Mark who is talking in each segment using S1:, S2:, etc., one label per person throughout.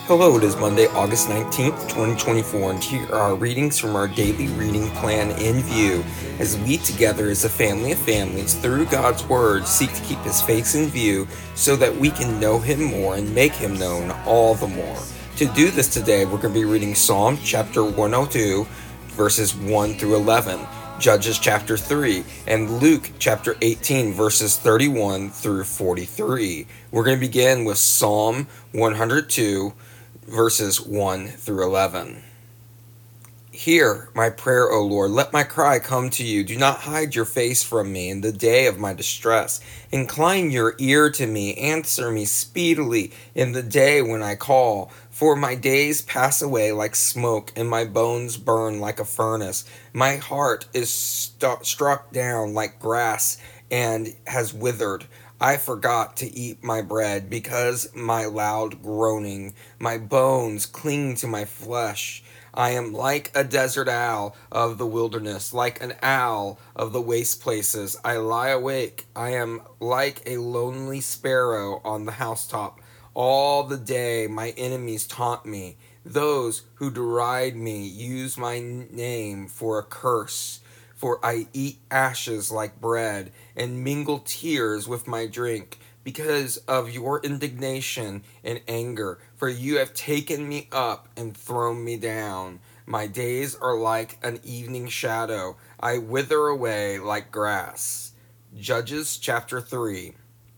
S1: Hello, it is Monday, August 19th, 2024, and here are our readings from our daily reading plan in view as we together as a family of families through God's Word seek to keep His face in view so that we can know Him more and make Him known all the more. To do this today, we're going to be reading Psalm chapter 102, verses 1 through 11. Judges chapter 3, and Luke chapter 18, verses 31 through 43. We're going to begin with Psalm 102, verses 1 through 11. Hear my prayer, O Lord. Let my cry come to you. Do not hide your face from me in the day of my distress. Incline your ear to me. Answer me speedily in the day when I call. For my days pass away like smoke, and my bones burn like a furnace. My heart is struck down like grass and has withered. I forgot to eat my bread because my loud groaning. My bones cling to my flesh. I am like a desert owl of the wilderness, like an owl of the waste places. I lie awake. I am like a lonely sparrow on the housetop. All the day my enemies taunt me. Those who deride me use my name for a curse. For I eat ashes like bread and mingle tears with my drink because of your indignation and anger. For you have taken me up and thrown me down. My days are like an evening shadow. I wither away like grass. Judges chapter 3.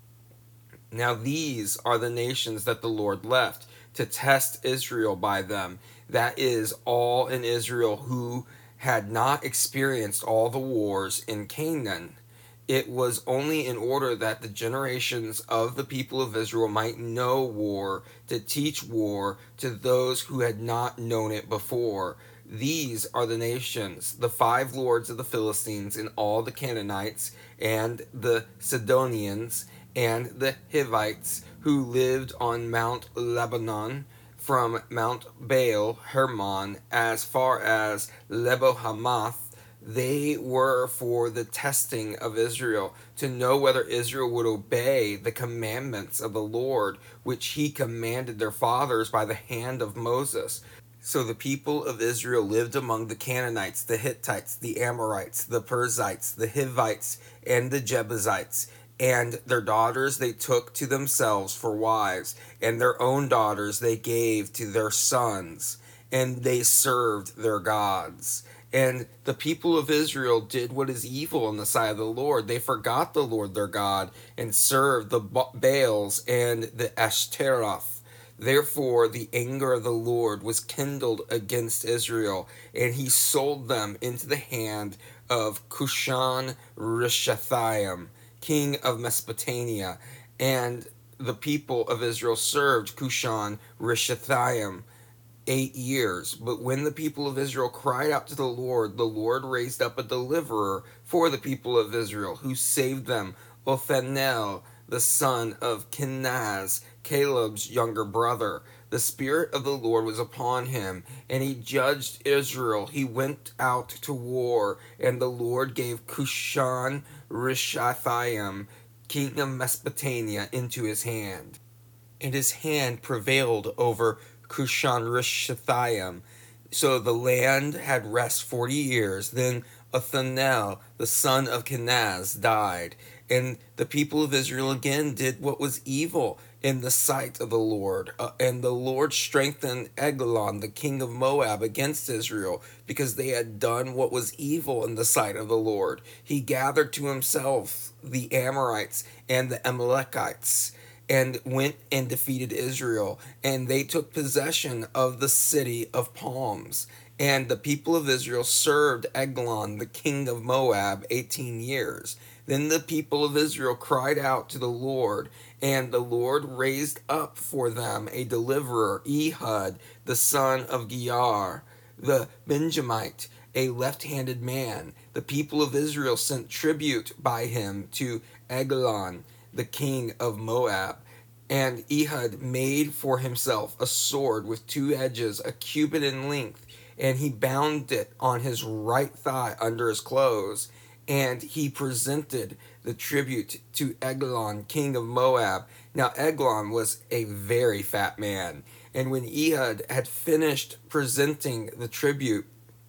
S1: Now these are the nations that the Lord left to test Israel by them. That is, all in Israel who had not experienced all the wars in Canaan. It was only in order that the generations of the people of Israel might know war, to teach war to those who had not known it before. These are the nations, the 5 lords of the Philistines, and all the Canaanites, and the Sidonians, and the Hivites, who lived on Mount Lebanon, from Mount Baal Hermon as far as Lebo Hamath. They were for the testing of Israel, to know whether Israel would obey the commandments of the Lord, which he commanded their fathers by the hand of Moses. So the people of Israel lived among the Canaanites, the Hittites, the Amorites, the Perizzites, the Hivites, and the Jebusites. And their daughters they took to themselves for wives, and their own daughters they gave to their sons, and they served their gods. And the people of Israel did what is evil in the sight of the Lord. They forgot the Lord their God, and served the Baals and the Ashtaroth. Therefore the anger of the Lord was kindled against Israel, and he sold them into the hand of Cushan Rishathaim, king of Mesopotamia. And the people of Israel served Cushan Rishathaim 8 years. But when the people of Israel cried out to the Lord raised up a deliverer for the people of Israel, who saved them, Othniel, the son of Kenaz, Caleb's younger brother. The Spirit of the Lord was upon him, and he judged Israel. He went out to war, and the Lord gave Cushan Rishathaim, king of Mesopotamia, into his hand. And his hand prevailed over Cushan Rishathaim. So the land had rest 40 years. Then Othniel, the son of Kenaz, died. And the people of Israel again did what was evil in the sight of the Lord. And the Lord strengthened Eglon, the king of Moab, against Israel, because they had done what was evil in the sight of the Lord. He gathered to himself the Amorites and the Amalekites, and went and defeated Israel, and they took possession of the city of palms. And the people of Israel served Eglon, the king of Moab, 18 years. Then the people of Israel cried out to the Lord, and the Lord raised up for them a deliverer, Ehud, the son of Giar, the Benjamite, a left-handed man. The people of Israel sent tribute by him to Eglon, the king of Moab. And Ehud made for himself a sword with 2 edges, a cubit in length, and he bound it on his right thigh under his clothes. And he presented the tribute to Eglon, king of Moab. Now Eglon was a very fat man, And when Ehud had finished presenting the tribute,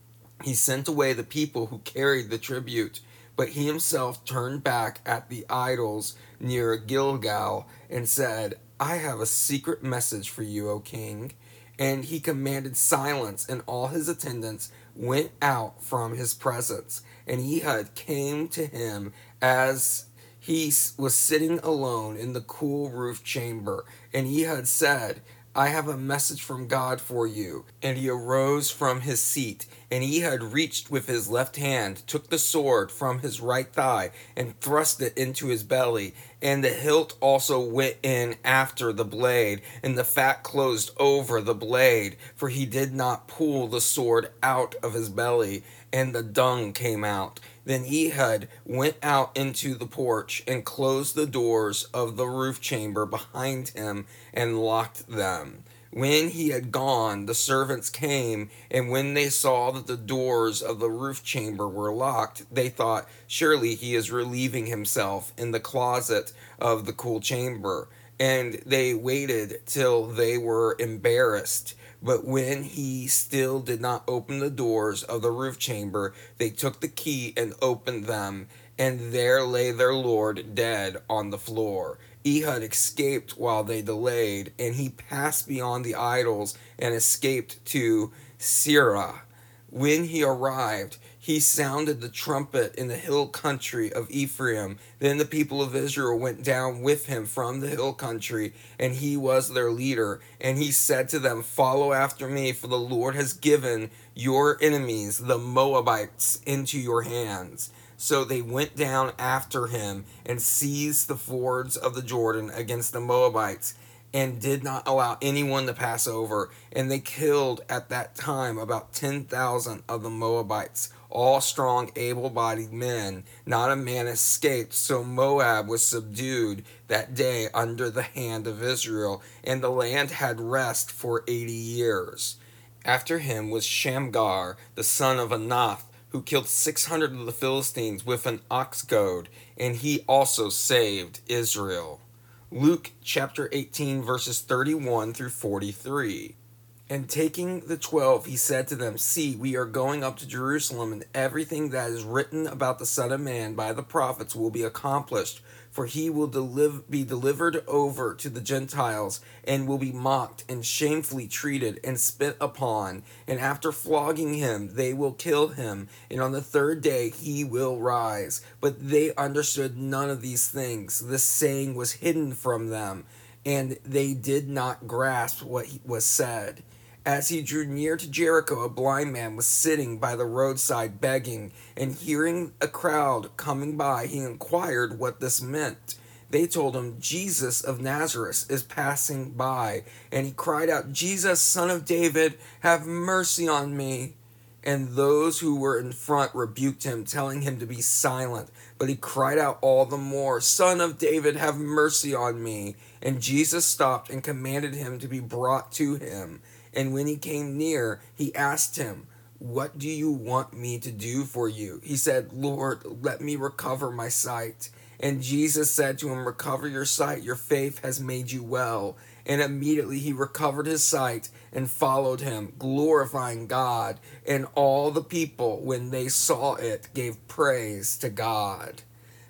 S1: he sent away the people who carried the tribute, but he himself turned back at the idols near Gilgal and said, I have a secret message for you, O king. And he commanded silence, and all his attendants went out from his presence. And Ehud came to him as he was sitting alone in the cool roof chamber. And Ehud said, I have a message from God for you. And he arose from his seat, and Ehud reached with his left hand, took the sword from his right thigh, and thrust it into his belly. And the hilt also went in after the blade, and the fat closed over the blade, for he did not pull the sword out of his belly, and the dung came out. Then Ehud went out into the porch and closed the doors of the roof chamber behind him and locked them. When he had gone, the servants came, and when they saw that the doors of the roof chamber were locked, they thought, surely he is relieving himself in the closet of the cool chamber. And they waited till they were embarrassed. But when he still did not open the doors of the roof chamber, they took the key and opened them, and there lay their lord dead on the floor. Ehud escaped while they delayed, and he passed beyond the idols and escaped to Seirah. When he arrived, he sounded the trumpet in the hill country of Ephraim. Then the people of Israel went down with him from the hill country, and he was their leader. And he said to them, follow after me, for the Lord has given your enemies, the Moabites, into your hands. So they went down after him and seized the fords of the Jordan against the Moabites, and did not allow anyone to pass over. And they killed at that time about 10,000 of the Moabites, all strong, able-bodied men. Not a man escaped. So Moab was subdued that day under the hand of Israel, and the land had rest for 80 years. After him was Shamgar, the son of Anath, who killed 600 of the Philistines with an ox goad, and he also saved Israel. Luke chapter 18, verses 31 through 43. And taking the 12, he said to them, see, we are going up to Jerusalem, and everything that is written about the Son of Man by the prophets will be accomplished. For he will be delivered over to the Gentiles, and will be mocked and shamefully treated and spit upon. And after flogging him, they will kill him. And on the third day he will rise. But they understood none of these things. This saying was hidden from them, and they did not grasp what was said. As he drew near to Jericho, a blind man was sitting by the roadside begging, and hearing a crowd coming by, he inquired what this meant. They told him, Jesus of Nazareth is passing by. And he cried out, Jesus, Son of David, have mercy on me. And those who were in front rebuked him, telling him to be silent. But he cried out all the more, Son of David, have mercy on me. And Jesus stopped and commanded him to be brought to him. And when he came near, he asked him, what do you want me to do for you? He said, Lord, let me recover my sight. And Jesus said to him, recover your sight, your faith has made you well. And immediately he recovered his sight and followed him, glorifying God. And all the people, when they saw it, gave praise to God.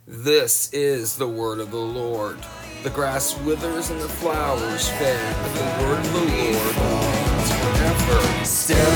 S1: This is the word of the Lord. The grass withers and the flowers fade, but the word of the Lord remains forever.